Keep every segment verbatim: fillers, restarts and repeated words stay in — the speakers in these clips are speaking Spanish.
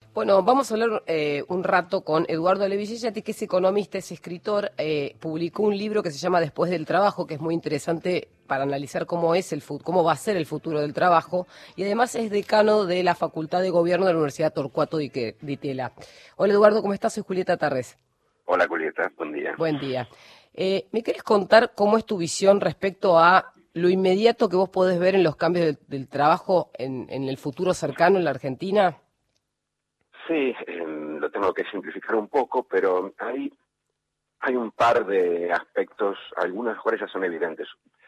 Bueno, vamos a hablar eh, un rato con Eduardo Levy-Yeyati, que es economista, es escritor, eh, publicó un libro que se llama Después del trabajo, que es muy interesante para analizar cómo es el cómo va a ser el futuro del trabajo, y además es decano de la Facultad de Gobierno de la Universidad Torcuato Di Itela. Hola Eduardo, ¿cómo estás? Soy Julieta Tarrés. Hola Julieta, buen día. Buen día. Eh, ¿Me querés contar cómo es tu visión respecto a lo inmediato que vos podés ver en los cambios del, del trabajo en, en el futuro cercano en la Argentina? Sí, eh, lo tengo que simplificar un poco, pero hay, hay un par de aspectos, algunas cuales ya son evidentes.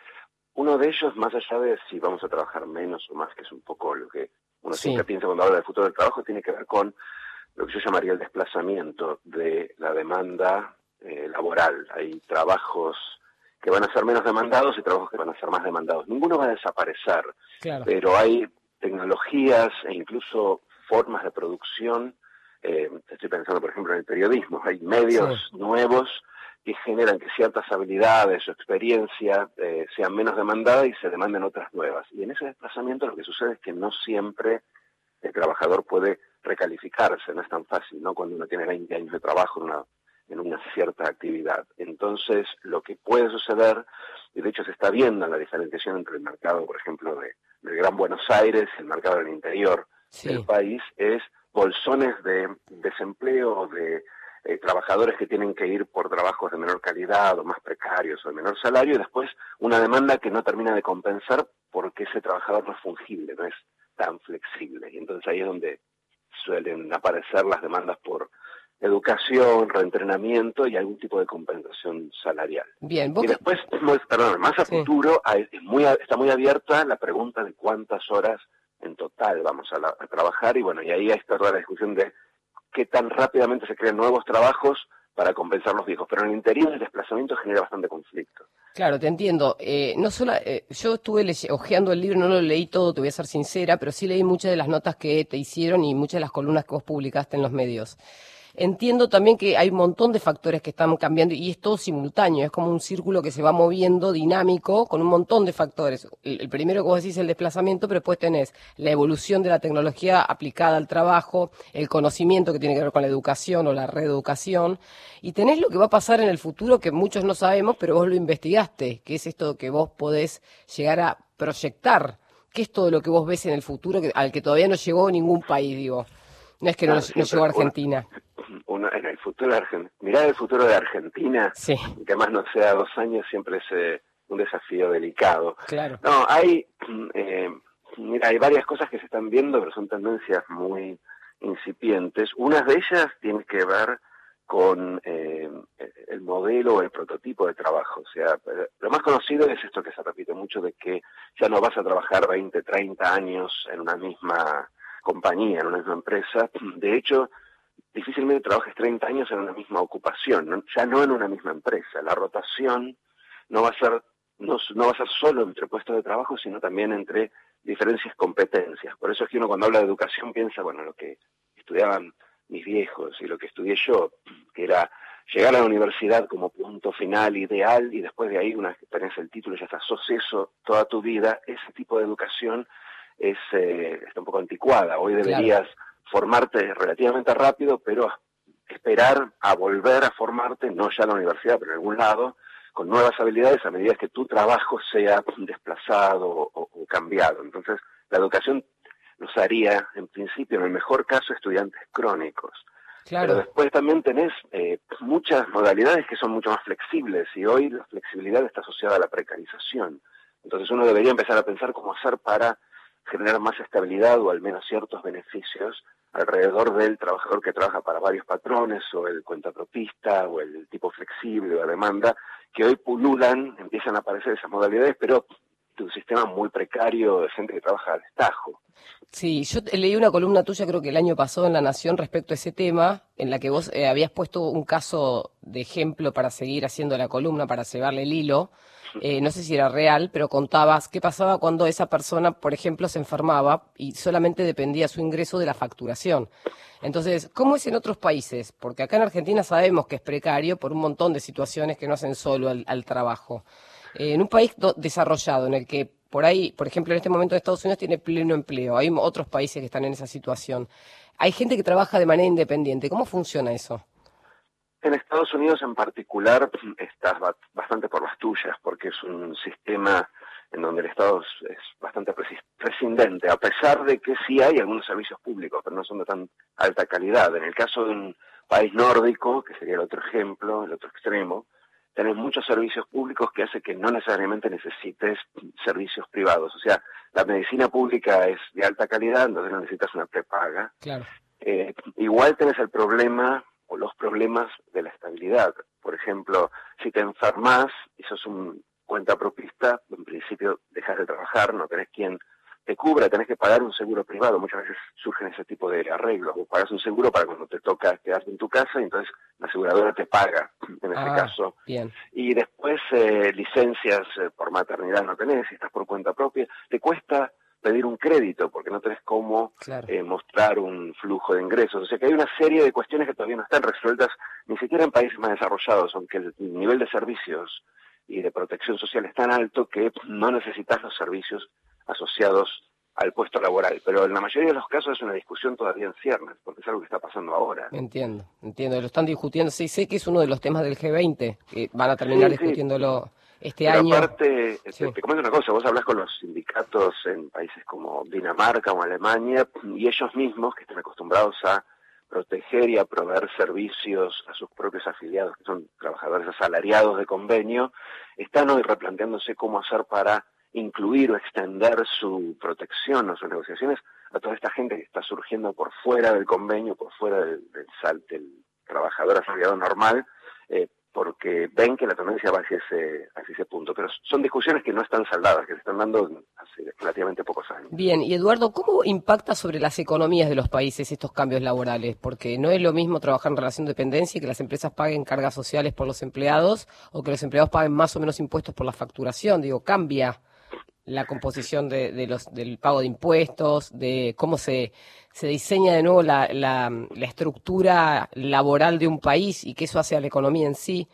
Uno de ellos, más allá de si vamos a trabajar menos o más, que es un poco lo que uno Sí. siempre piensa cuando habla del futuro del trabajo, tiene que ver con lo que yo llamaría el desplazamiento de la demanda eh, laboral. Hay trabajos que van a ser menos demandados y trabajos que van a ser más demandados. Ninguno va a desaparecer, Claro. pero hay tecnologías e incluso formas de producción. Eh, estoy pensando, por ejemplo, en el periodismo. Hay medios Sí. nuevos que generan que ciertas habilidades o experiencia eh, sean menos demandadas y se demanden otras nuevas. Y en ese desplazamiento lo que sucede es que no siempre el trabajador puede recalificarse, no es tan fácil, ¿no? Cuando uno tiene veinte años de trabajo en una, en una cierta actividad. Entonces, lo que puede suceder, y de hecho se está viendo en la diferenciación entre el mercado, por ejemplo, de, del Gran Buenos Aires y el mercado del interior Sí. del país, es bolsones de desempleo, de eh, trabajadores que tienen que ir por trabajos de menor calidad o más precarios o de menor salario, y después una demanda que no termina de compensar porque ese trabajador no es fungible, no es tan flexible. Y entonces ahí es donde suelen aparecer las demandas por educación, reentrenamiento y algún tipo de compensación salarial. Bien, vos Y que... después, perdón, más a Sí. futuro, hay, es muy, está muy abierta la pregunta de cuántas horas en total vamos a, la, a trabajar, y bueno, y ahí está toda la discusión de qué tan rápidamente se crean nuevos trabajos para compensar los viejos. Pero en el interior el desplazamiento genera bastante conflicto. Claro, te entiendo. Eh, no solo, eh, yo estuve leye- hojeando el libro, no lo leí todo, te voy a ser sincera, pero sí leí muchas de las notas que te hicieron y muchas de las columnas que vos publicaste en los medios. Entiendo también que hay un montón de factores que están cambiando y es todo simultáneo, es como un círculo que se va moviendo dinámico con un montón de factores. El, el primero que vos decís es el desplazamiento, pero después tenés la evolución de la tecnología aplicada al trabajo, el conocimiento que tiene que ver con la educación o la reeducación, y tenés lo que va a pasar en el futuro que muchos no sabemos, pero vos lo investigaste, que es esto que vos podés llegar a proyectar. ¿Qué es todo lo que vos ves en el futuro que, al que todavía no llegó ningún país, digo? No es que no, Claro, no llegó a uno, Argentina. uno, en el futuro de Argentina, mirar el futuro de Argentina, Sí, que más no sea dos años, siempre es eh, un desafío delicado. claro. No, hay, eh, mira, hay varias cosas que se están viendo, pero son tendencias muy incipientes. Una de ellas tiene que ver con eh, el modelo o el prototipo de trabajo. O sea, lo más conocido es esto que se repite mucho, de que ya no vas a trabajar veinte, treinta años en una misma compañía, en una misma empresa. De hecho, difícilmente trabajes treinta años en una misma ocupación, ¿no? Ya no en una misma empresa. La rotación no va a ser no, no va a ser solo entre puestos de trabajo, sino también entre diferentes competencias. Por eso es que uno cuando habla de educación piensa, bueno, lo que estudiaban mis viejos y lo que estudié yo, que era llegar a la universidad como punto final ideal, y después de ahí, una vez que tenés el título, ya estás, sos eso toda tu vida. Ese tipo de educación es eh, está un poco anticuada. Hoy deberías Claro. formarte relativamente rápido, pero esperar a volver a formarte, no ya en la universidad, pero en algún lado, con nuevas habilidades a medida que tu trabajo sea desplazado o, o cambiado. Entonces, la educación los haría, en principio, en el mejor caso, estudiantes crónicos. Claro. Pero después también tenés eh, muchas modalidades que son mucho más flexibles, y hoy la flexibilidad está asociada a la precarización. Entonces uno debería empezar a pensar cómo hacer para generar más estabilidad o al menos ciertos beneficios alrededor del trabajador que trabaja para varios patrones, o el cuentapropista, o el tipo flexible o a demanda, que hoy pululan, empiezan a aparecer esas modalidades, pero de un sistema muy precario de gente que trabaja a destajo. Sí, yo leí una columna tuya, creo que el año pasado en La Nación, respecto a ese tema, en la que vos eh, habías puesto un caso de ejemplo para seguir haciendo la columna, para llevarle el hilo. Eh, no sé si era real, pero contabas qué pasaba cuando esa persona, por ejemplo, se enfermaba y solamente dependía su ingreso de la facturación. Entonces, ¿cómo es en otros países? Porque acá en Argentina sabemos que es precario por un montón de situaciones que no hacen solo al, al trabajo. Eh, en un país do- desarrollado, en el que por ahí, por ejemplo, en este momento Estados Unidos tiene pleno empleo, hay otros países que están en esa situación. hay gente que trabaja de manera independiente. ¿Cómo funciona eso? En Estados Unidos en particular estás bastante por las tuyas, porque es un sistema en donde el Estado es, es bastante prescindente, a pesar de que sí hay algunos servicios públicos, pero no son de tan alta calidad. En el caso de un país nórdico, que sería el otro ejemplo, el otro extremo, tenés muchos servicios públicos que hace que no necesariamente necesites servicios privados. O sea, la medicina pública es de alta calidad, entonces no necesitas una prepaga. Claro. Eh, igual tenés el problema o los problemas de la estabilidad. Por ejemplo, si te enfermas y sos un cuentapropista, en principio dejas de trabajar, no tenés quien te cubra, tenés que pagar un seguro privado. Muchas veces surgen ese tipo de arreglos. Vos pagás un seguro para cuando te toca quedarte en tu casa y entonces la aseguradora te paga, en ese Ah, caso. bien. Y después eh, licencias eh, por maternidad no tenés, si estás por cuenta propia. Te cuesta pedir un crédito porque no tenés cómo Claro. eh, mostrar un flujo de ingresos. O sea que hay una serie de cuestiones que todavía no están resueltas, ni siquiera en países más desarrollados, aunque el nivel de servicios y de protección social es tan alto que no necesitas los servicios asociados al puesto laboral. Pero en la mayoría de los casos es una discusión todavía en ciernes, porque es algo que está pasando ahora. Entiendo, entiendo. Lo están discutiendo. Sí, sé que es uno de los temas del G veinte, que van a terminar Sí, sí. discutiéndolo este Pero año. aparte, Sí. te, te comento una cosa, vos hablas con los sindicatos en países como Dinamarca o Alemania, y ellos mismos, que están acostumbrados a proteger y a proveer servicios a sus propios afiliados, que son trabajadores asalariados de convenio, están hoy replanteándose cómo hacer para incluir o extender su protección o sus negociaciones a toda esta gente que está surgiendo por fuera del convenio, por fuera del, del, sal, del trabajador asalariado normal, eh, porque ven que la tendencia va hacia ese, hacia ese punto. Pero son discusiones que no están saldadas, que se están dando hace relativamente pocos años. Bien, y Eduardo, ¿cómo impacta sobre las economías de los países estos cambios laborales? Porque no es lo mismo trabajar en relación de dependencia y que las empresas paguen cargas sociales por los empleados o que los empleados paguen más o menos impuestos por la facturación. Digo, cambia la composición de, de los, del pago de impuestos, de cómo se, se diseña de nuevo la, la, la estructura laboral de un país y qué eso hace a la economía en sí.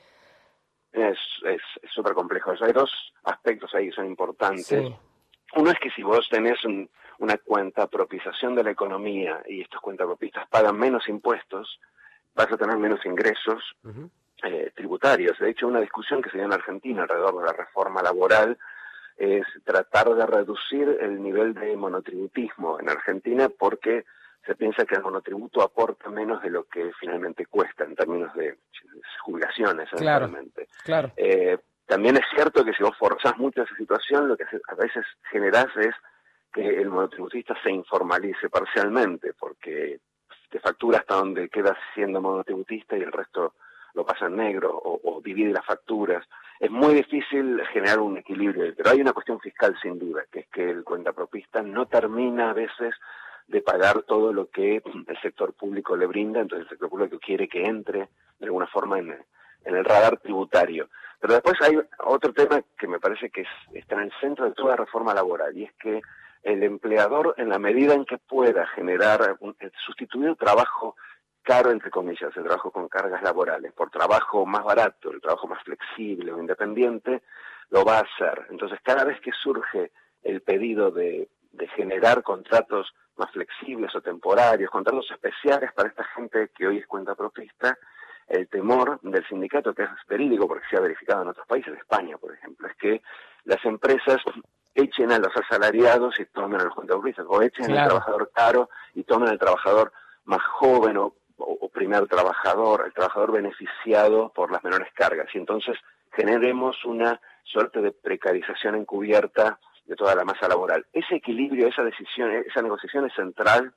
Es súper complejo. Hay dos aspectos ahí que son importantes. Sí. Uno es que si vos tenés un, una cuentapropización de la economía y estos cuentapropistas pagan menos impuestos, vas a tener menos ingresos uh-huh. eh, tributarios. De hecho, una discusión que se dio en Argentina alrededor de la reforma laboral es tratar de reducir el nivel de monotributismo en Argentina porque se piensa que el monotributo aporta menos de lo que finalmente cuesta en términos de jubilaciones, eventualmente. Claro, claro. Eh, también es cierto que si vos forzás mucho esa situación, lo que a veces generás es que el monotributista se informalice parcialmente, porque te factura hasta donde quedas siendo monotributista y el resto lo pasa en negro o, o divide las facturas. Es muy difícil generar un equilibrio, pero hay una cuestión fiscal sin duda, que es que el cuentapropista no termina a veces de pagar todo lo que el sector público le brinda, entonces el sector público quiere que entre de alguna forma en, en el radar tributario. Pero después hay otro tema que me parece que es, está en el centro de toda reforma laboral, y es que el empleador, en la medida en que pueda generar, un, sustituir el trabajo caro, entre comillas, el trabajo con cargas laborales, por trabajo más barato, el trabajo más flexible o independiente, lo va a hacer. Entonces, cada vez que surge el pedido de, de generar contratos más flexibles o temporarios, contratos especiales para esta gente que hoy es cuentapropista, el temor del sindicato, que es verídico porque se ha verificado en otros países, de España, por ejemplo, es que las empresas echen a los asalariados y tomen a los cuentapropistas, o echen claro. al trabajador caro y tomen al trabajador más joven o, o, o primer trabajador, el trabajador beneficiado por las menores cargas. Y entonces generemos una suerte de precarización encubierta de toda la masa laboral. Ese equilibrio, esa decisión, esa negociación es central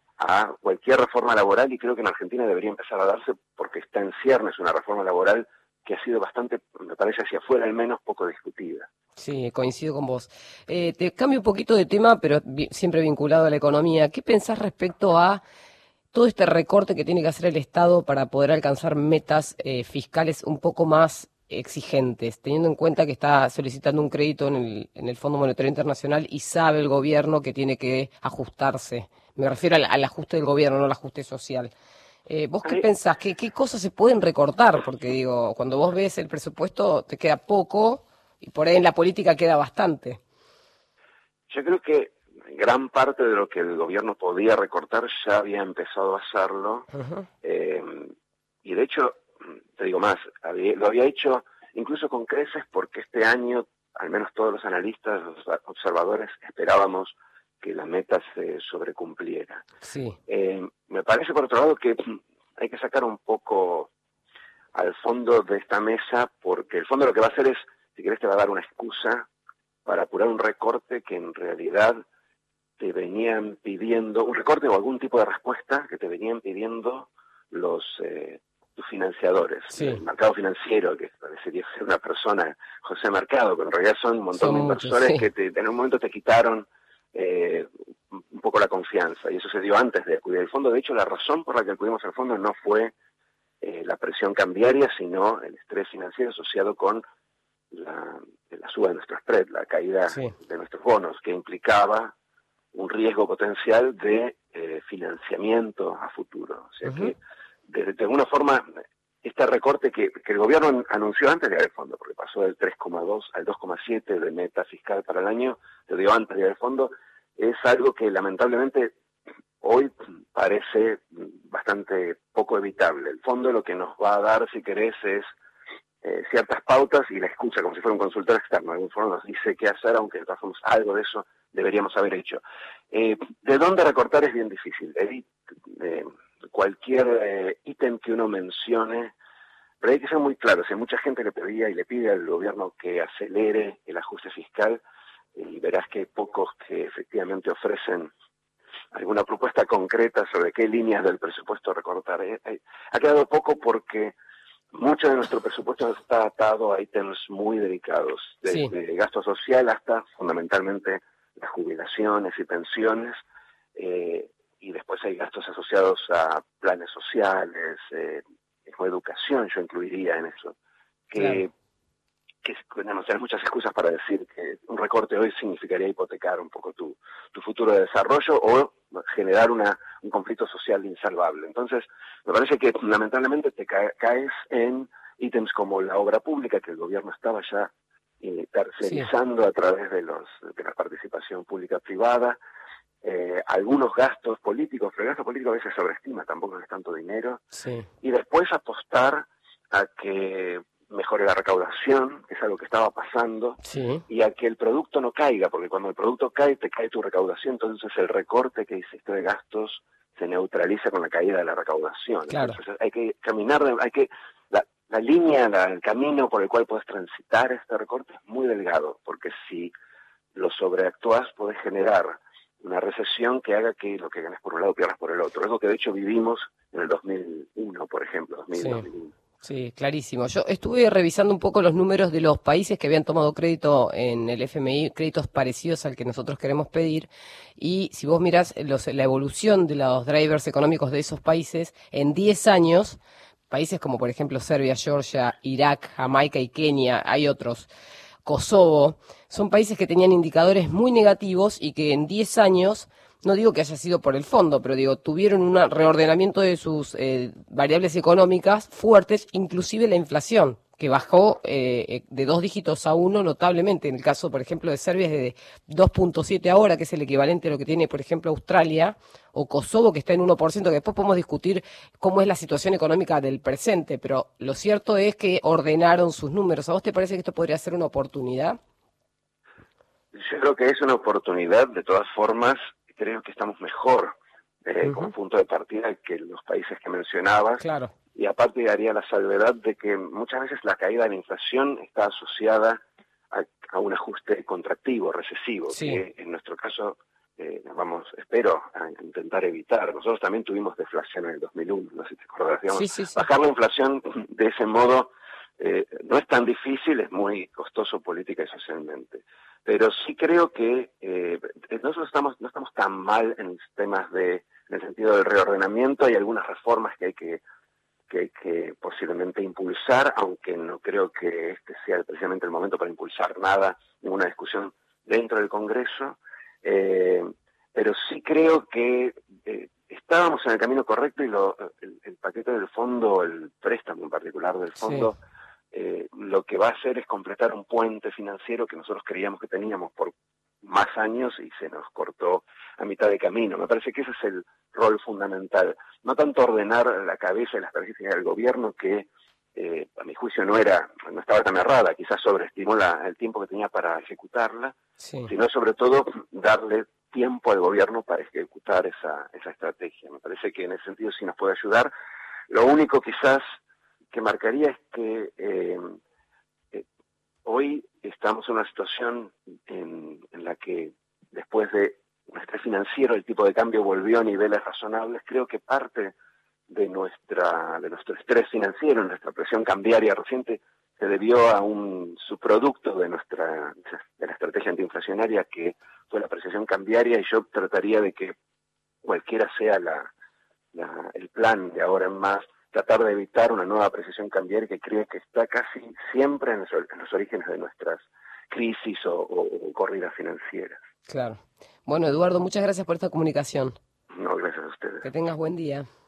a cualquier reforma laboral, y creo que en Argentina debería empezar a darse porque está en ciernes una reforma laboral que ha sido bastante, me parece hacia afuera al menos, poco discutida. Sí, coincido con vos. Eh, te cambio un poquito de tema, pero vi- siempre vinculado a la economía. ¿Qué pensás respecto a todo este recorte que tiene que hacer el Estado para poder alcanzar metas eh, fiscales un poco más exigentes, teniendo en cuenta que está solicitando un crédito en el, en el Fondo Monetario Internacional y sabe el gobierno que tiene que ajustarse? Me refiero al, al ajuste del gobierno, no al ajuste social. Eh, ¿Vos qué Ay. pensás? ¿Qué, ¿Qué cosas se pueden recortar? Porque digo, cuando vos ves el presupuesto te queda poco y por ahí en la política queda bastante. Yo creo que gran parte de lo que el gobierno podía recortar ya había empezado a hacerlo. Uh-huh. eh, y de hecho, te digo más, había, lo había hecho incluso con creces porque este año, al menos todos los analistas, los observadores, esperábamos que la meta se sobrecumpliera. Sí. Eh, me parece, por otro lado, que hay que sacar un poco al fondo de esta mesa, porque el fondo lo que va a hacer es, si querés, te va a dar una excusa para apurar un recorte que en realidad te venían pidiendo, un recorte o algún tipo de respuesta que te venían pidiendo los eh, tus financiadores. Sí. El mercado financiero, que parecería ser una persona, José Mercado, pero en realidad son un montón son de inversores muchos, sí. que te, en un momento te quitaron eh, un poco la confianza, y eso se dio antes de acudir al fondo. De hecho, la razón por la que acudimos al fondo no fue eh, la presión cambiaria, sino el estrés financiero asociado con la, la suba de nuestro spread, la caída sí. de nuestros bonos, que implicaba un riesgo potencial de eh, financiamiento a futuro. O sea uh-huh. que, de, de alguna forma, este recorte que, que el gobierno anunció antes de ir al fondo, porque pasó del tres coma dos al dos coma siete de meta fiscal para el año, se dio antes de ir al fondo, es algo que lamentablemente hoy parece bastante poco evitable. El fondo lo que nos va a dar, si querés, es eh, ciertas pautas y la excusa, como si fuera un consultor externo. De algún forma nos dice qué hacer, aunque de todas formas algo de eso deberíamos haber hecho. Eh, ¿De dónde recortar? Es bien difícil. Eh, eh, cualquier eh, ítem que uno mencione, pero hay que ser muy claro. Si hay mucha gente le pedía y le pide al gobierno que acelere el ajuste fiscal, y verás que hay pocos que efectivamente ofrecen alguna propuesta concreta sobre qué líneas del presupuesto recortar. Eh, eh, ha quedado poco porque mucho de nuestro presupuesto está atado a ítems muy delicados, desde sí. gasto social hasta fundamentalmente las jubilaciones y pensiones, eh, y después hay gastos asociados a planes sociales, eh, o educación, yo incluiría en eso, que, claro. que no tenés muchas excusas para decir que un recorte hoy significaría hipotecar un poco tu, tu futuro de desarrollo o generar una, un conflicto social insalvable. Entonces, me parece que lamentablemente te ca- caes en ítems como la obra pública, que el gobierno estaba ya eh, tercerizando sí. a través de, los, de la participación pública-privada, eh, algunos gastos políticos, pero el gasto político a veces sobreestima, tampoco es tanto dinero, sí. y después apostar a que mejore la recaudación, que es algo que estaba pasando, sí. y a que el producto no caiga, porque cuando el producto cae, te cae tu recaudación, entonces el recorte que hiciste de gastos se neutraliza con la caída de la recaudación. Claro. Entonces hay que caminar, hay que la, la línea, la, el camino por el cual puedes transitar este recorte es muy delgado, porque si lo sobreactúas puedes generar una recesión que haga que lo que ganes por un lado pierdas por el otro. Es lo que de hecho vivimos en el dos mil uno, por ejemplo, dos mil, sí. dos mil uno. Sí, clarísimo. Yo estuve revisando un poco los números de los países que habían tomado crédito en el F M I, créditos parecidos al que nosotros queremos pedir, y si vos mirás los, la evolución de los drivers económicos de esos países, en diez años, países como por ejemplo Serbia, Georgia, Irak, Jamaica y Kenia, hay otros, Kosovo, son países que tenían indicadores muy negativos y que en diez años, no digo que haya sido por el fondo, pero digo, tuvieron un reordenamiento de sus eh, variables económicas fuertes, inclusive la inflación, que bajó eh, de dos dígitos a uno notablemente. En el caso, por ejemplo, de Serbia es de dos punto siete ahora, que es el equivalente a lo que tiene, por ejemplo, Australia, o Kosovo, que está en uno por ciento, que después podemos discutir cómo es la situación económica del presente, pero lo cierto es que ordenaron sus números. ¿A vos te parece que esto podría ser una oportunidad? Yo creo que es una oportunidad, de todas formas. Creo que estamos mejor eh, uh-huh. como punto de partida que los países que mencionabas. Claro. Y aparte haría la salvedad de que muchas veces la caída de la inflación está asociada a, a un ajuste contractivo, recesivo, sí. que en nuestro caso, eh, vamos, espero a intentar evitar. Nosotros también tuvimos deflación en el dos mil uno, no sé si te acordás, digamos, sí, sí, sí. bajar la inflación de ese modo eh, no es tan difícil, es muy costoso política y socialmente. Pero sí creo que eh, nosotros estamos, no estamos tan mal en temas de, en el sentido del reordenamiento. Hay algunas reformas que hay que, que hay que posiblemente impulsar, aunque no creo que este sea precisamente el momento para impulsar nada, ninguna discusión dentro del Congreso. Eh, pero sí creo que eh, estábamos en el camino correcto y lo, el, el paquete del fondo, el préstamo en particular del fondo, sí. Eh, lo que va a hacer es completar un puente financiero que nosotros creíamos que teníamos por más años y se nos cortó a mitad de camino. Me parece que ese es el rol fundamental. No tanto ordenar la cabeza y la estrategia del gobierno, que eh, a mi juicio no era, no estaba tan errada, quizás sobreestimó la, el tiempo que tenía para ejecutarla, sí. Sino sobre todo darle tiempo al gobierno para ejecutar esa, esa estrategia. Me parece que en ese sentido sí nos puede ayudar. Lo único quizás que marcaría es que eh, eh, hoy estamos en una situación en, en la que después de un estrés financiero el tipo de cambio volvió a niveles razonables. Creo que parte de nuestra de nuestro estrés financiero, nuestra presión cambiaria reciente, se debió a un subproducto de nuestra de la estrategia antiinflacionaria, que fue la apreciación cambiaria, y yo trataría de que cualquiera sea la, la el plan de ahora en más, tratar de evitar una nueva apreciación cambiaria, que creo que está casi siempre en los, en los orígenes de nuestras crisis o, o, o corridas financieras. Claro. Bueno, Eduardo, muchas gracias por esta comunicación. No, gracias a ustedes. Que tengas buen día.